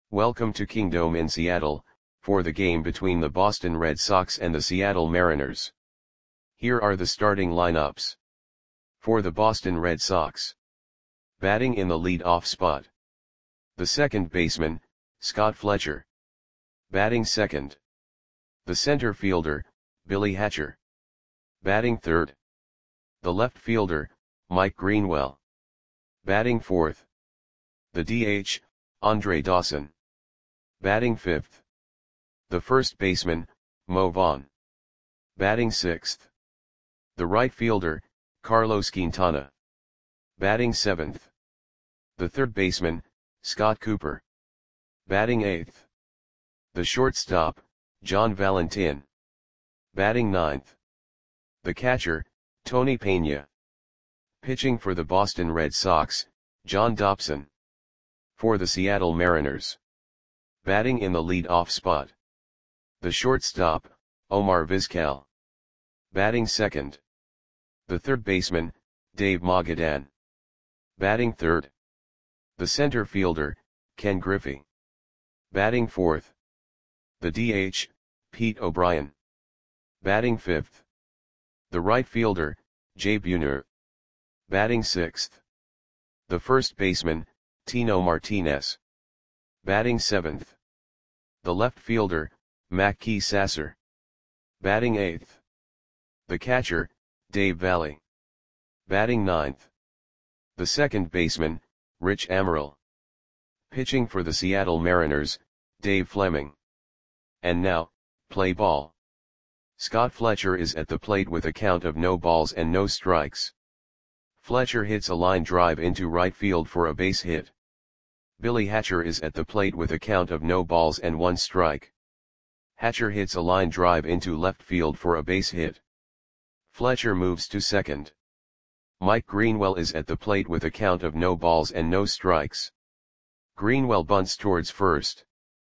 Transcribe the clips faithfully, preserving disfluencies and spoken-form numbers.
Welcome to Kingdome in Seattle, for the game between the Boston Red Sox and the Seattle Mariners. Here are the starting lineups. For the Boston Red Sox. Batting in the lead-off spot. The second baseman, Scott Fletcher. Batting second. The center fielder, Billy Hatcher. Batting third. The left fielder, Mike Greenwell. Batting fourth. The D H, Andre Dawson. Batting fifth. The first baseman, Mo Vaughn. Batting sixth. The right fielder, Carlos Quintana. Batting seventh. The third baseman, Scott Cooper. Batting eighth. The shortstop, John Valentin. Batting ninth. The catcher, Tony Peña. Pitching for the Boston Red Sox, John Dobson. For the Seattle Mariners. Batting in the lead-off spot. The shortstop, Omar Vizquel. Batting second. The third baseman, Dave Magadan. Batting third. The center fielder, Ken Griffey. Batting fourth. The D H, Pete O'Brien. Batting fifth. The right fielder, Jay Buhner. Batting sixth. The first baseman, Tino Martinez. Batting seventh. The left fielder, Mackey Sasser. Batting eighth. The catcher, Dave Valle. Batting ninth. The second baseman, Rich Amaral. Pitching for the Seattle Mariners, Dave Fleming. And now, play ball. Scott Fletcher is at the plate with a count of no balls and no strikes. Fletcher hits a line drive into right field for a base hit. Billy Hatcher is at the plate with a count of no balls and one strike. Hatcher hits a line drive into left field for a base hit. Fletcher moves to second. Mike Greenwell is at the plate with a count of no balls and no strikes. Greenwell bunts towards first.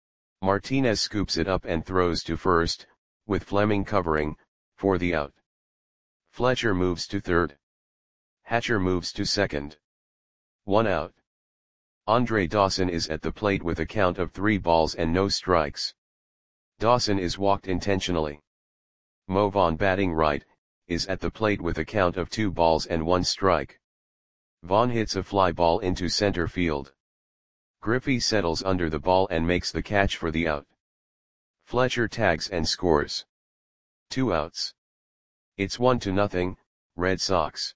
Martinez scoops it up and throws to first, with Fleming covering, for the out. Fletcher moves to third. Hatcher moves to second. One out. Andre Dawson is at the plate with a count of three balls and no strikes. Dawson is walked intentionally. Mo Vaughn, batting right, is at the plate with a count of two balls and one strike. Vaughn hits a fly ball into center field. Griffey settles under the ball and makes the catch for the out. Fletcher tags and scores. Two outs. It's one to nothing, Red Sox.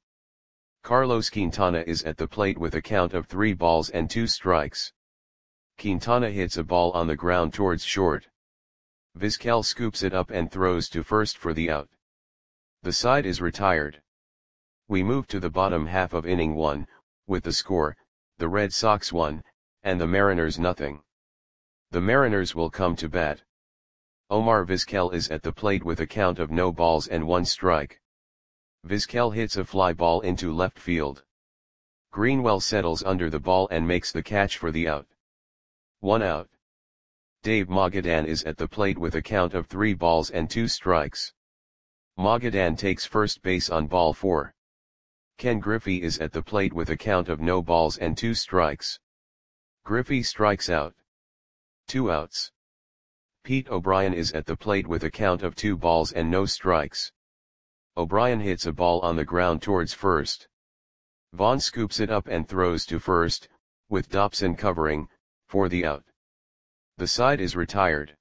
Carlos Quintana is at the plate with a count of three balls and two strikes. Quintana hits a ball on the ground towards short. Vizquel scoops it up and throws to first for the out. The side is retired. We move to the bottom half of inning one, with the score, the Red Sox one, and the Mariners nothing. The Mariners will come to bat. Omar Vizquel is at the plate with a count of no balls and one strike. Vizquel hits a fly ball into left field. Greenwell settles under the ball and makes the catch for the out. One out. Dave Magadan is at the plate with a count of three balls and two strikes. Magadan takes first base on ball four. Ken Griffey is at the plate with a count of no balls and two strikes. Griffey strikes out. Two outs. Pete O'Brien is at the plate with a count of two balls and no strikes. O'Brien hits a ball on the ground towards first. Vaughn scoops it up and throws to first, with Dobson covering, for the out. The side is retired.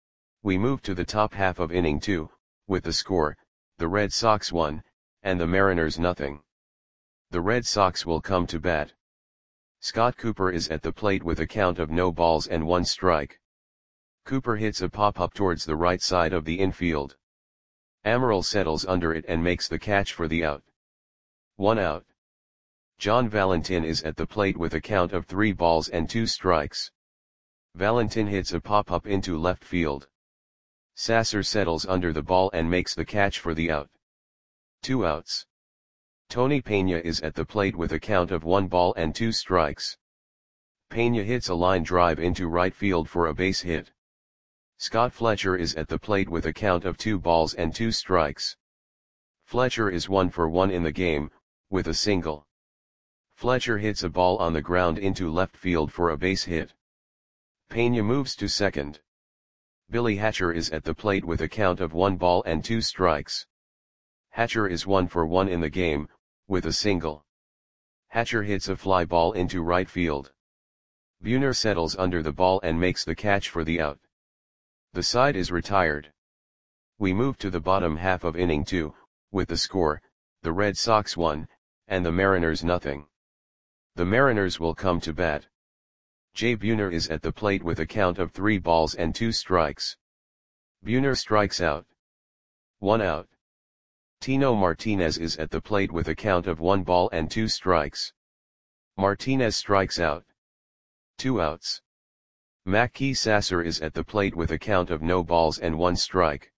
We move to the top half of inning two, with the score, the Red Sox one, and the Mariners nothing. The Red Sox will come to bat. Scott Cooper is at the plate with a count of no balls and one strike. Cooper hits a pop-up towards the right side of the infield. Amaral settles under it and makes the catch for the out. One out. John Valentin is at the plate with a count of three balls and two strikes. Valentin hits a pop-up into left field. Sasser settles under the ball and makes the catch for the out. Two outs. Tony Peña is at the plate with a count of one ball and two strikes. Peña hits a line drive into right field for a base hit. Scott Fletcher is at the plate with a count of two balls and two strikes. Fletcher is one for one in the game, with a single. Fletcher hits a ball on the ground into left field for a base hit. Pena moves to second. Billy Hatcher is at the plate with a count of one ball and two strikes. Hatcher is one for one in the game, with a single. Hatcher hits a fly ball into right field. Buhner settles under the ball and makes the catch for the out. The side is retired. We move to the bottom half of inning two, with the score, the Red Sox one, and the Mariners nothing. The Mariners will come to bat. Jay Buhner is at the plate with a count of three balls and two strikes. Buhner strikes out. One out. Tino Martinez is at the plate with a count of one ball and two strikes. Martinez strikes out. Two outs. Mackey Sasser is at the plate with a count of no balls and one strike.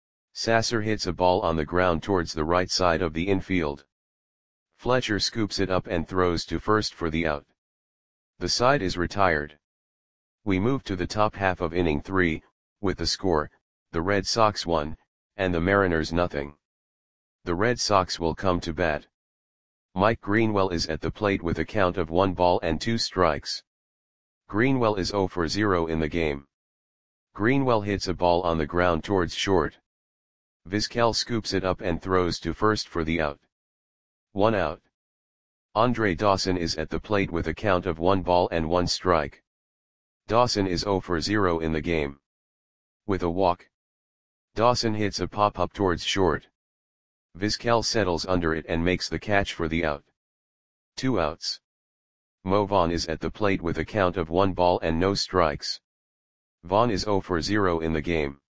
Sasser hits a ball on the ground towards the right side of the infield. Fletcher scoops it up and throws to first for the out. The side is retired. We move to the top half of inning three, with the score, the Red Sox one, and the Mariners nothing. The Red Sox will come to bat. Mike Greenwell is at the plate with a count of one ball and two strikes. Greenwell is zero for zero in the game. Greenwell hits a ball on the ground towards short. Vizquel scoops it up and throws to first for the out. One out. Andre Dawson is at the plate with a count of one ball and one strike. Dawson is zero for zero in the game. With a walk. Dawson hits a pop-up towards short. Vizquel settles under it and makes the catch for the out. Two outs. Mo Vaughn is at the plate with a count of one ball and no strikes. Vaughn is zero for zero in the game.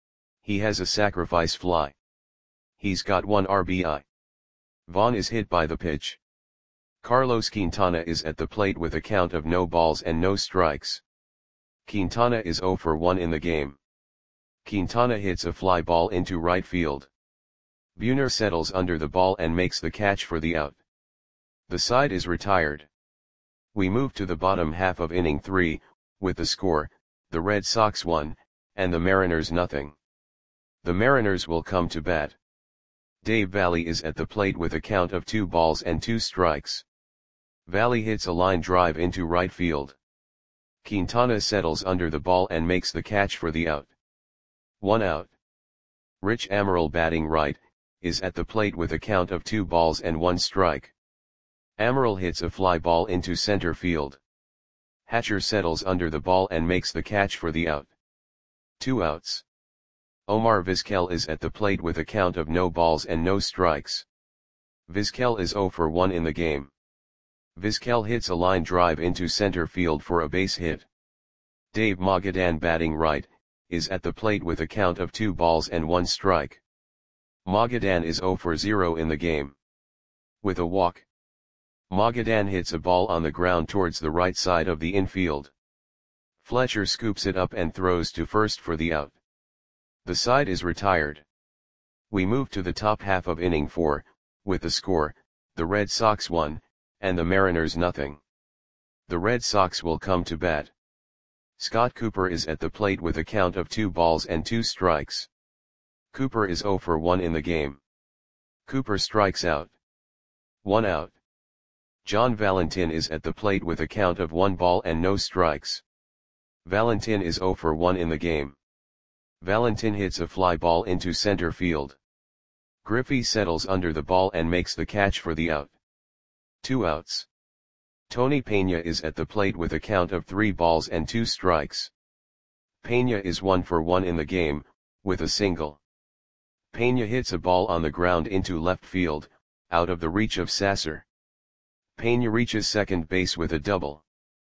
He has a sacrifice fly. He's got one R B I. Vaughn is hit by the pitch. Carlos Quintana is at the plate with a count of no balls and no strikes. Quintana is zero for one in the game. Quintana hits a fly ball into right field. Buhner settles under the ball and makes the catch for the out. The side is retired. We move to the bottom half of inning three, with the score, the Red Sox one, and the Mariners nothing. The Mariners will come to bat. Dave Valle is at the plate with a count of two balls and two strikes. Valle hits a line drive into right field. Quintana settles under the ball and makes the catch for the out. One out. Rich Amaral, batting right, is at the plate with a count of two balls and one strike. Amaral hits a fly ball into center field. Hatcher settles under the ball and makes the catch for the out. Two outs. Omar Vizquel is at the plate with a count of no balls and no strikes. Vizquel is zero for one in the game. Vizquel hits a line drive into center field for a base hit. Dave Magadan, batting right, is at the plate with a count of two balls and one strike. Magadan is zero for zero in the game. With a walk. Magadan hits a ball on the ground towards the right side of the infield. Fletcher scoops it up and throws to first for the out. The side is retired. We move to the top half of inning four, with the score, the Red Sox one, and the Mariners nothing. The Red Sox will come to bat. Scott Cooper is at the plate with a count of two balls and two strikes. Cooper is zero for one in the game. Cooper strikes out. One out. John Valentin is at the plate with a count of one ball and no strikes. Valentin is zero for one in the game. Valentin hits a fly ball into center field. Griffey settles under the ball and makes the catch for the out. Two outs. Tony Pena is at the plate with a count of three balls and two strikes. Pena is one for one in the game, with a single. Pena hits a ball on the ground into left field, out of the reach of Sasser. Pena reaches second base with a double.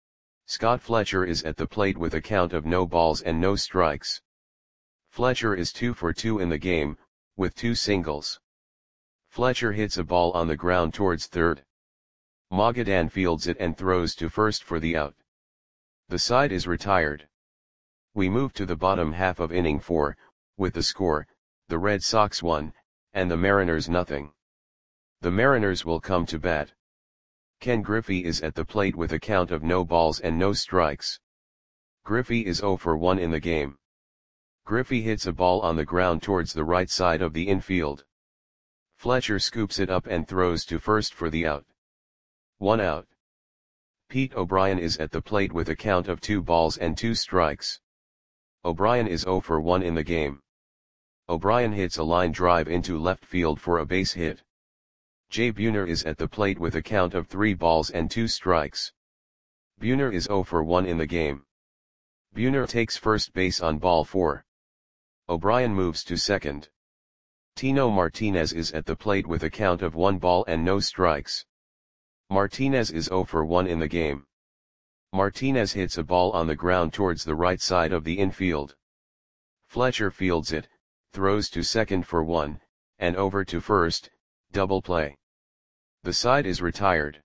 Scott Fletcher is at the plate with a count of no balls and no strikes. Fletcher is two for two in the game, with two singles. Fletcher hits a ball on the ground towards third. Magadan fields it and throws to first for the out. The side is retired. We move to the bottom half of inning four, with the score, the Red Sox one, and the Mariners nothing. The Mariners will come to bat. Ken Griffey is at the plate with a count of no balls and no strikes. Griffey is zero for one in the game. Griffey hits a ball on the ground towards the right side of the infield. Fletcher scoops it up and throws to first for the out. One out. Pete O'Brien is at the plate with a count of two balls and two strikes. O'Brien is zero for one in the game. O'Brien hits a line drive into left field for a base hit. Jay Buhner is at the plate with a count of three balls and two strikes. Buhner is zero for one in the game. Buhner takes first base on ball four. O'Brien moves to second. Tino Martinez is at the plate with a count of one ball and no strikes. Martinez is zero for one in the game. Martinez hits a ball on the ground towards the right side of the infield. Fletcher fields it, throws to second for one, and over to first, double play. The side is retired.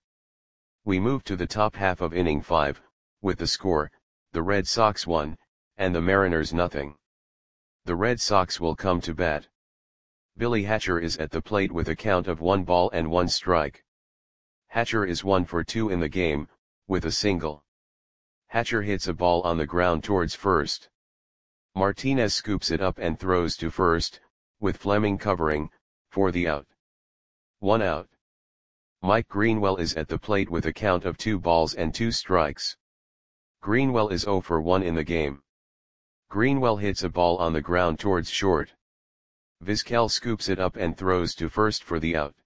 We move to the top half of inning five, with the score, the Red Sox one, and the Mariners nothing. The Red Sox will come to bat. Billy Hatcher is at the plate with a count of one ball and one strike. Hatcher is one for two in the game, with a single. Hatcher hits a ball on the ground towards first. Martinez scoops it up and throws to first, with Fleming covering, for the out. One out. Mike Greenwell is at the plate with a count of two balls and two strikes. Greenwell is zero for one in the game. Greenwell hits a ball on the ground towards short. Vizquel scoops it up and throws to first for the out.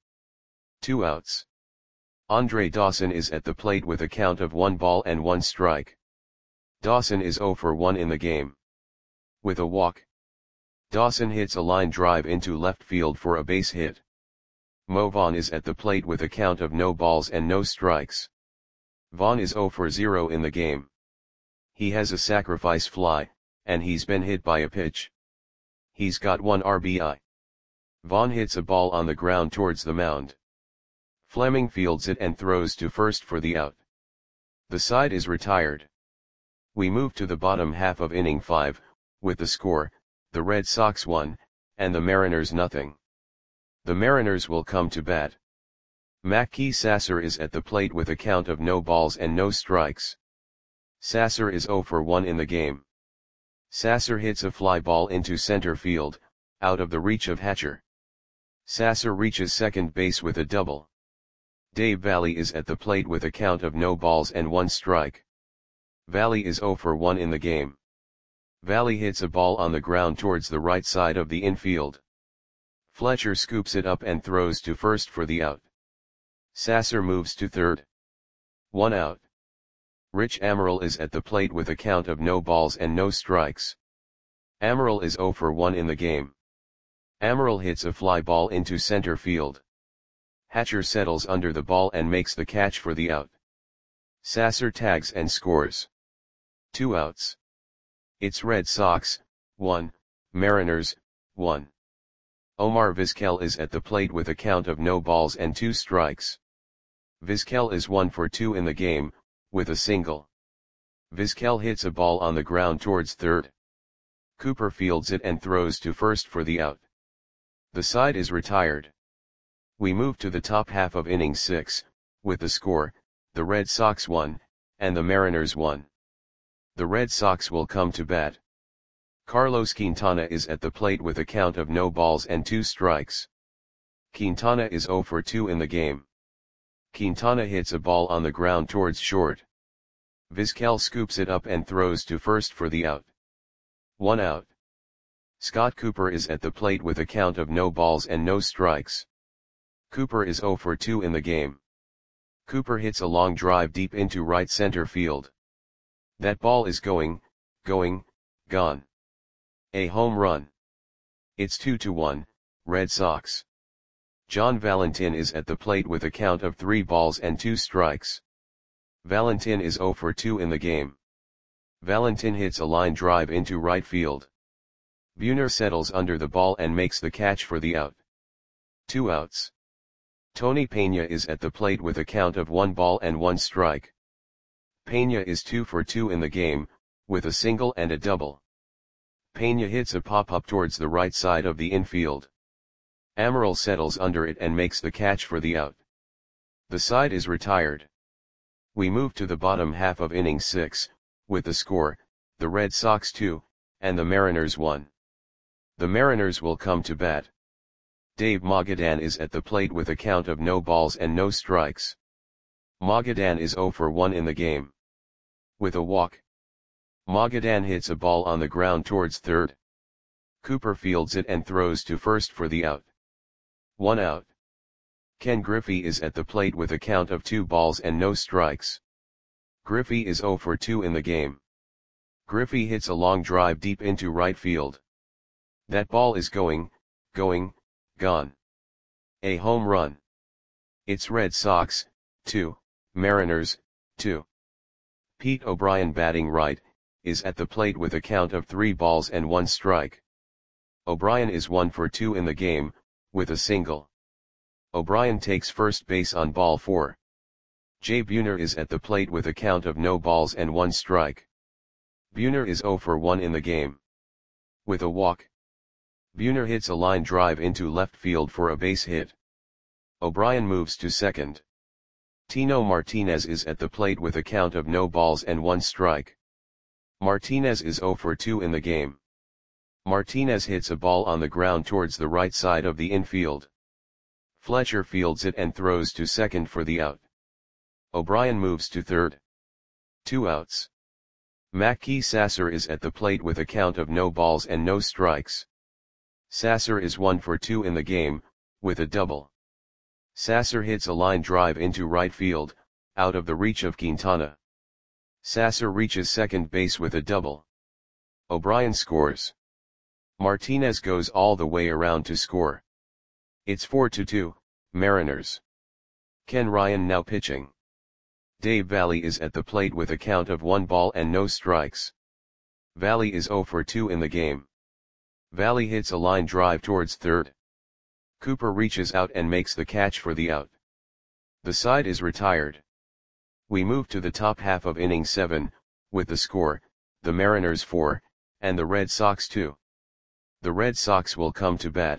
Two outs. Andre Dawson is at the plate with a count of one ball and one strike. Dawson is zero for one in the game. With a walk. Dawson hits a line drive into left field for a base hit. Mo Vaughn is at the plate with a count of no balls and no strikes. Vaughn is zero for zero in the game. He has a sacrifice fly, and he's been hit by a pitch. He's got one R B I. Vaughn hits a ball on the ground towards the mound. Fleming fields it and throws to first for the out. The side is retired. We move to the bottom half of inning five, with the score, the Red Sox one, and the Mariners nothing. The Mariners will come to bat. Mackey Sasser is at the plate with a count of no balls and no strikes. Sasser is zero for one in the game. Sasser hits a fly ball into center field, out of the reach of Hatcher. Sasser reaches second base with a double. Dave Valle is at the plate with a count of no balls and one strike. Valle is zero for one in the game. Valle hits a ball on the ground towards the right side of the infield. Fletcher scoops it up and throws to first for the out. Sasser moves to third. One out. Rich Amaral is at the plate with a count of no balls and no strikes. Amaral is zero for one in the game. Amaral hits a fly ball into center field. Hatcher settles under the ball and makes the catch for the out. Sasser tags and scores. Two outs. It's Red Sox, one, Mariners, one. Omar Vizquel is at the plate with a count of no balls and two strikes. Vizquel is one for two in the game, with a single. Vizquel hits a ball on the ground towards third. Cooper fields it and throws to first for the out. The side is retired. We move to the top half of inning six, with the score, the Red Sox one, and the Mariners one. The Red Sox will come to bat. Carlos Quintana is at the plate with a count of no balls and two strikes. Quintana is zero for two in the game. Quintana hits a ball on the ground towards short. Vizquel scoops it up and throws to first for the out. One out. Scott Cooper is at the plate with a count of no balls and no strikes. Cooper is zero for two in the game. Cooper hits a long drive deep into right center field. That ball is going, going, gone. A home run. It's two to one, Red Sox. John Valentin is at the plate with a count of three balls and two strikes. Valentin is zero for two in the game. Valentin hits a line drive into right field. Buhner settles under the ball and makes the catch for the out. Two outs. Tony Peña is at the plate with a count of one ball and one strike. Peña is two for two in the game, with a single and a double. Peña hits a pop-up towards the right side of the infield. Amaral settles under it and makes the catch for the out. The side is retired. We move to the bottom half of inning six, with the score, the Red Sox two, and the Mariners one. The Mariners will come to bat. Dave Magadan is at the plate with a count of no balls and no strikes. Magadan is zero for one in the game. With a walk, Magadan hits a ball on the ground towards third. Cooper fields it and throws to first for the out. One out. Ken Griffey is at the plate with a count of two balls and no strikes. Griffey is zero for two in the game. Griffey hits a long drive deep into right field. That ball is going, going, gone. A home run. It's Red Sox, two, Mariners, two. Pete O'Brien batting right, is at the plate with a count of three balls and one strike. O'Brien is one for two in the game, with a single. O'Brien takes first base on ball four. Jay Buhner is at the plate with a count of no balls and one strike. Buhner is zero for one in the game. With a walk, Buhner hits a line drive into left field for a base hit. O'Brien moves to second. Tino Martinez is at the plate with a count of no balls and one strike. Martinez is zero for two in the game. Martinez hits a ball on the ground towards the right side of the infield. Fletcher fields it and throws to second for the out. O'Brien moves to third. Two outs. Mackey Sasser is at the plate with a count of no balls and no strikes. Sasser is one for two in the game, with a double. Sasser hits a line drive into right field, out of the reach of Quintana. Sasser reaches second base with a double. O'Brien scores. Martinez goes all the way around to score. It's four to two, Mariners. Ken Ryan now pitching. Dave Valle is at the plate with a count of one ball and no strikes. Valle is zero for two in the game. Valle hits a line drive towards third. Cooper reaches out and makes the catch for the out. The side is retired. We move to the top half of inning seven, with the score, the Mariners four, and the Red Sox two. The Red Sox will come to bat.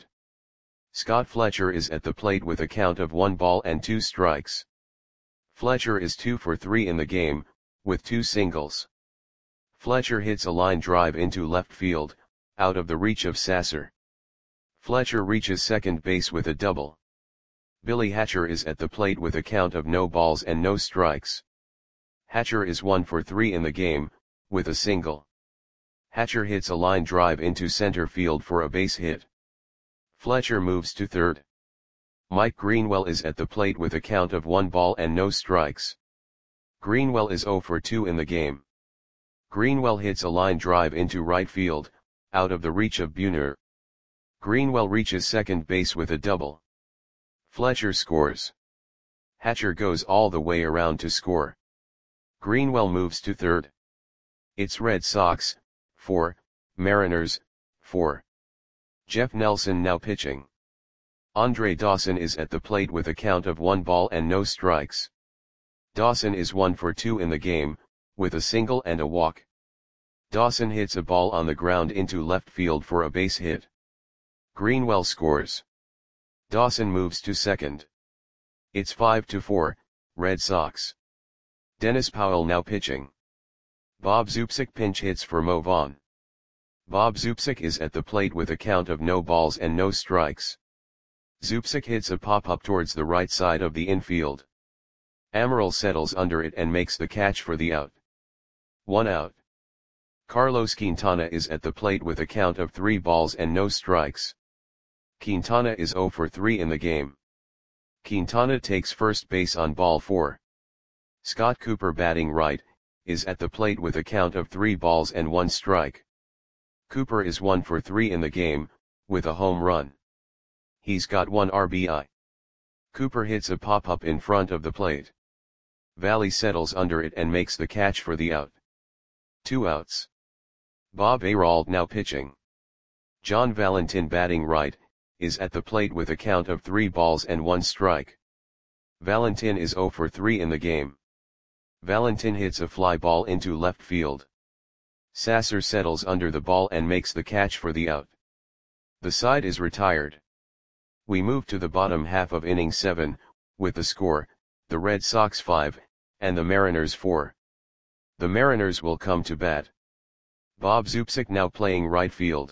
Scott Fletcher is at the plate with a count of one ball and two strikes. Fletcher is two for three in the game, with two singles. Fletcher hits a line drive into left field, out of the reach of Sasser. Fletcher reaches second base with a double. Billy Hatcher is at the plate with a count of no balls and no strikes. Hatcher is one for three in the game, with a single. Hatcher hits a line drive into center field for a base hit. Fletcher moves to third. Mike Greenwell is at the plate with a count of one ball and no strikes. Greenwell is zero for two in the game. Greenwell hits a line drive into right field, out of the reach of Buhner. Greenwell reaches second base with a double. Fletcher scores. Hatcher goes all the way around to score. Greenwell moves to third. It's Red Sox, four, Mariners, four. Jeff Nelson now pitching. Andre Dawson is at the plate with a count of one ball and no strikes. Dawson is one for two in the game, with a single and a walk. Dawson hits a ball on the ground into left field for a base hit. Greenwell scores. Dawson moves to second. It's five to four, Red Sox. Dennis Powell now pitching. Bob Zupsik pinch hits for Mo Vaughn. Bob Zupsik is at the plate with a count of no balls and no strikes. Zupsik hits a pop-up towards the right side of the infield. Amaral settles under it and makes the catch for the out. One out. Carlos Quintana is at the plate with a count of three balls and no strikes. Quintana is zero for three in the game. Quintana takes first base on ball four. Scott Cooper batting right, is at the plate with a count of three balls and one strike. Cooper is one for three in the game, with a home run. He's got one R B I. Cooper hits a pop-up in front of the plate. Valle settles under it and makes the catch for the out. Two outs. Bob Arald now pitching. John Valentin batting right, is at the plate with a count of three balls and one strike. Valentin is zero for three in the game. Valentin hits a fly ball into left field. Sasser settles under the ball and makes the catch for the out. The side is retired. We move to the bottom half of inning seven, with the score, the Red Sox five, and the Mariners four. The Mariners will come to bat. Bob Zupsik now playing right field.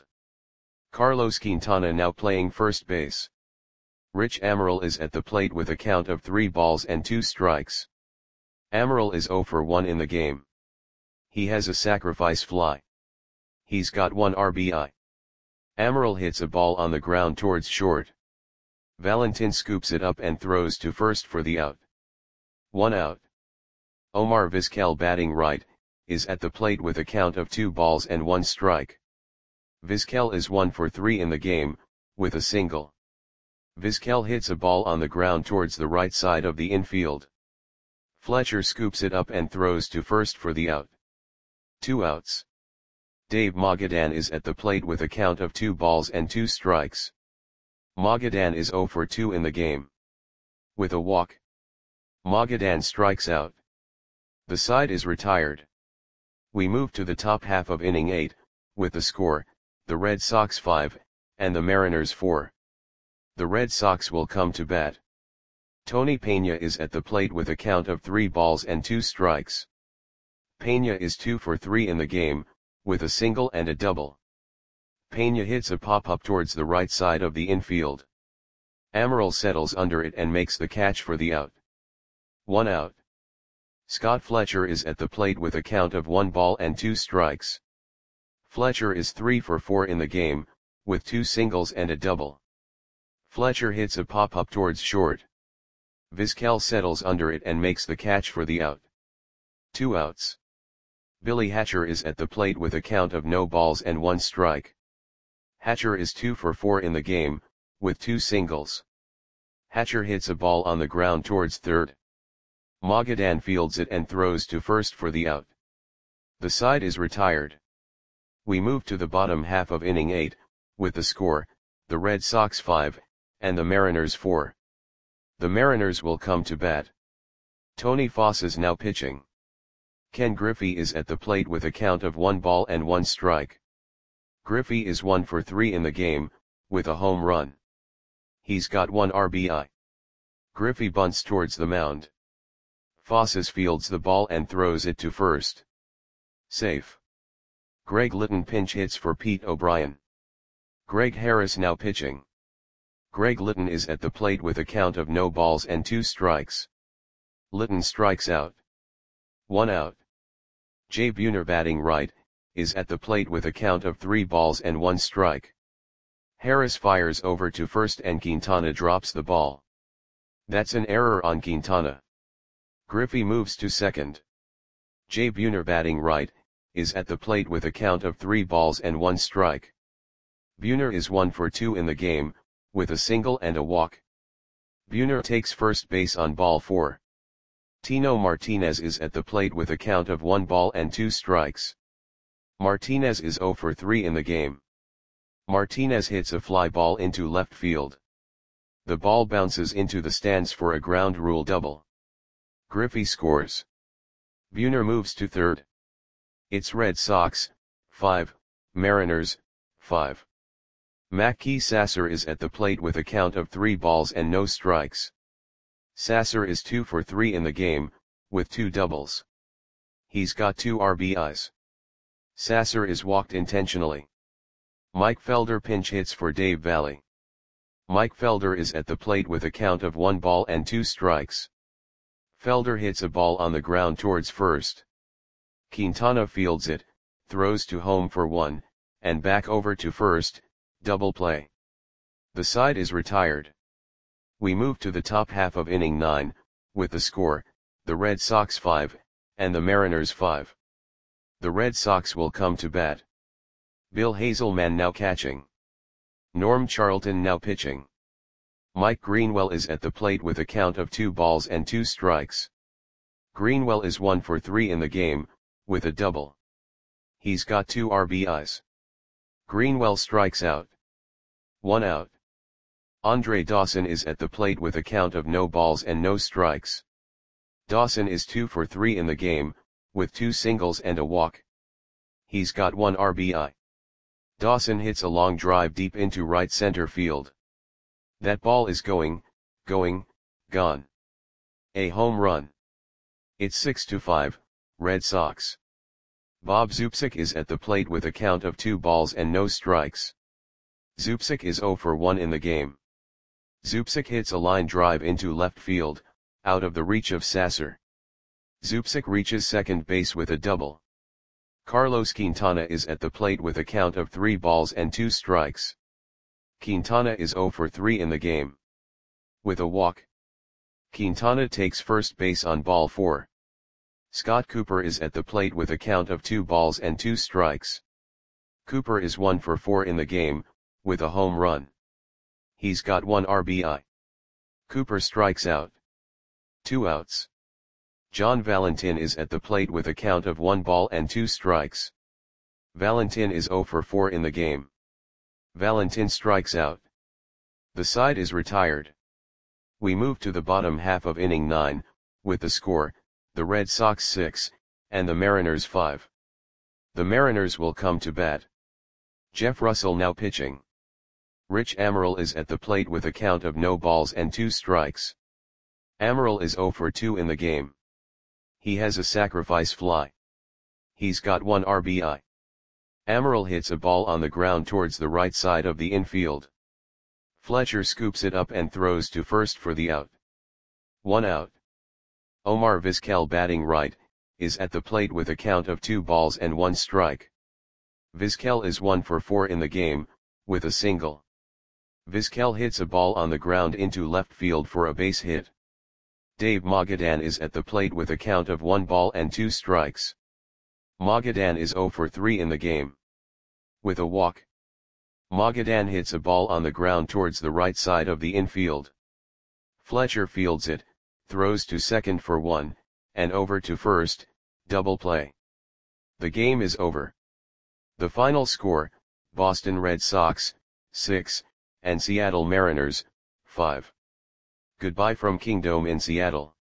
Carlos Quintana now playing first base. Rich Amaral is at the plate with a count of three balls and two strikes. Amaral is zero for one in the game. He has a sacrifice fly. He's got one R B I. Amaral hits a ball on the ground towards short. Valentin scoops it up and throws to first for the out. One out. Omar Vizquel, batting right, is at the plate with a count of two balls and one strike. Vizquel is one for three in the game, with a single. Vizquel hits a ball on the ground towards the right side of the infield. Fletcher scoops it up and throws to first for the out. Two outs. Dave Magadan is at the plate with a count of two balls and two strikes. Magadan is zero for two in the game. With a walk, Magadan strikes out. The side is retired. We move to the top half of inning eight, with the score, the Red Sox five, and the Mariners four. The Red Sox will come to bat. Tony Peña is at the plate with a count of three balls and two strikes. Peña is two for three in the game, with a single and a double. Peña hits a pop-up towards the right side of the infield. Amaral settles under it and makes the catch for the out. One out. Scott Fletcher is at the plate with a count of one ball and two strikes. Fletcher is three for four in the game, with two singles and a double. Fletcher hits a pop-up towards short. Vizquel settles under it and makes the catch for the out. Two outs. Billy Hatcher is at the plate with a count of no balls and one strike. Hatcher is two for four in the game, with two singles. Hatcher hits a ball on the ground towards third. Magadan fields it and throws to first for the out. The side is retired. We move to the bottom half of inning eight, with the score, the Red Sox five, and the Mariners four. The Mariners will come to bat. Tony Foss is now pitching. Ken Griffey is at the plate with a count of one ball and one strike. Griffey is one for three in the game, with a home run. He's got one R B I. Griffey bunts towards the mound. Foss fields the ball and throws it to first. Safe. Greg Litton pinch hits for Pete O'Brien. Greg Harris now pitching. Greg Litton is at the plate with a count of no balls and two strikes. Litton strikes out. One out. Jay Buhner, batting right, is at the plate with a count of three balls and one strike. Harris fires over to first and Quintana drops the ball. That's an error on Quintana. Griffey moves to second. Jay Buhner, batting right, is at the plate with a count of three balls and one strike. Buhner is one for two in the game, with a single and a walk. Buhner takes first base on ball four. Tino Martinez is at the plate with a count of one ball and two strikes. Martinez is zero for three in the game. Martinez hits a fly ball into left field. The ball bounces into the stands for a ground rule double. Griffey scores. Buhner moves to third. It's Red Sox, five, Mariners, five. Mackey Sasser is at the plate with a count of three balls and no strikes. Sasser is two for three in the game, with two doubles. He's got two R B Is. Sasser is walked intentionally. Mike Felder pinch hits for Dave Valle. Mike Felder is at the plate with a count of one ball and two strikes. Felder hits a ball on the ground towards first. Quintana fields it, throws to home for one, and back over to first, double play. The side is retired. We move to the top half of inning nine, with the score, the Red Sox five, and the Mariners five. The Red Sox will come to bat. Bill Hazelman now catching. Norm Charlton now pitching. Mike Greenwell is at the plate with a count of two balls and two strikes. Greenwell is one for three in the game, with a double. He's got two R B Is. Greenwell strikes out. One out. Andre Dawson is at the plate with a count of no balls and no strikes. Dawson is two for three in the game, with two singles and a walk. He's got one R B I. Dawson hits a long drive deep into right center field. That ball is going, going, gone. A home run. It's six to five, Red Sox. Bob Zupsik is at the plate with a count of two balls and no strikes. Zupsik is zero for one in the game. Zupsik hits a line drive into left field, out of the reach of Sasser. Zubcic reaches second base with a double. Carlos Quintana is at the plate with a count of three balls and two strikes. Quintana is zero for three in the game. With a walk, Quintana takes first base on ball four. Scott Cooper is at the plate with a count of two balls and two strikes. Cooper is one for four in the game, with a home run. He's got one R B I. Cooper strikes out. Two outs. John Valentin is at the plate with a count of one ball and two strikes. Valentin is zero for four in the game. Valentin strikes out. The side is retired. We move to the bottom half of inning nine, with the score, the Red Sox six, and the Mariners five. The Mariners will come to bat. Jeff Russell now pitching. Rich Amaral is at the plate with a count of no balls and two strikes. Amaral is zero for two in the game. He has a sacrifice fly. He's got one R B I. Amaral hits a ball on the ground towards the right side of the infield. Fletcher scoops it up and throws to first for the out. One out. Omar Vizquel, batting right, is at the plate with a count of two balls and one strike. Vizquel is one for four in the game, with a single. Vizquel hits a ball on the ground into left field for a base hit. Dave Magadan is at the plate with a count of one ball and two strikes. Magadan is zero for three in the game. With a walk, Magadan hits a ball on the ground towards the right side of the infield. Fletcher fields it, throws to second for one, and over to first, double play. The game is over. The final score, Boston Red Sox, six, and Seattle Mariners, five. Goodbye from Kingdome in Seattle.